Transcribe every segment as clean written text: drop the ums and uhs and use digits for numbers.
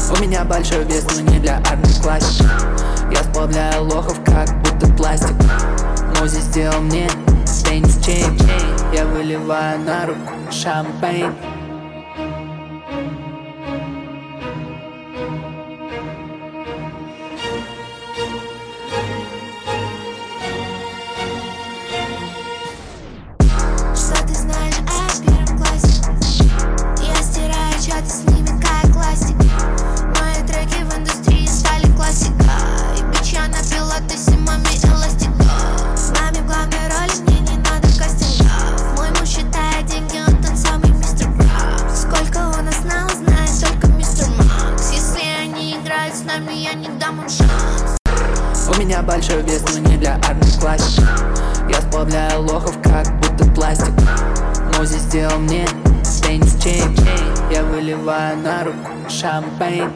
У меня большой вес, но не для армии классик. Я сплавляю лохов, как будто пластик. Мози сделал мне теннис-чейн. Я выливаю на руку шампейн. Что ты знаешь о первом классе? Я стираю чаты с ними, как классик. Мои треки в индустрии стали классикой. Бич, я напила тысимами эластиков. С нами в главной роли, мне не надо кастингов. Мой муж считает деньги, он тот самый мистер Крабс. Сколько он нас знал, знает только мистер Макс. Если они играют с нами, я не дам им шанс. У меня большой вес, но не для армии классик. Я сплавляю лохов, как будто пластик. Мози сделал мне теннис-чейн. Я выливаю на руку шампейн.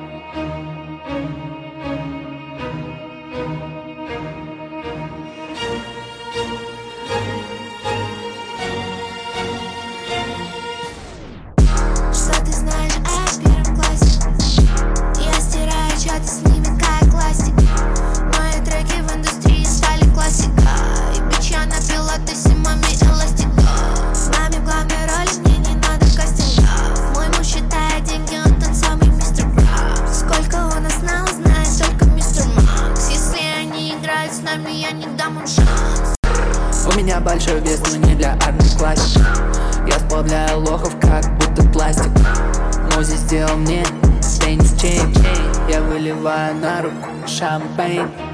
Что ты знаешь о первом классе? Я стираю чаты с ними, как классик. Мои треки в индустрии стали классикой. Бич, я напила тысимами эластиков. С нами в главной роли, мне не надо кастингов. Мой муж считает деньги, он тот самый мистер Крабс. Сколько он нас знал, знает только мистер Макс. Если они играют с нами, я не дам им шанс. У меня большой вес, но не для армии классик. Я сплавляю лохов, как будто пластик. Мози сделал мне теннис-чейн. Я выливаю на руку шампейн.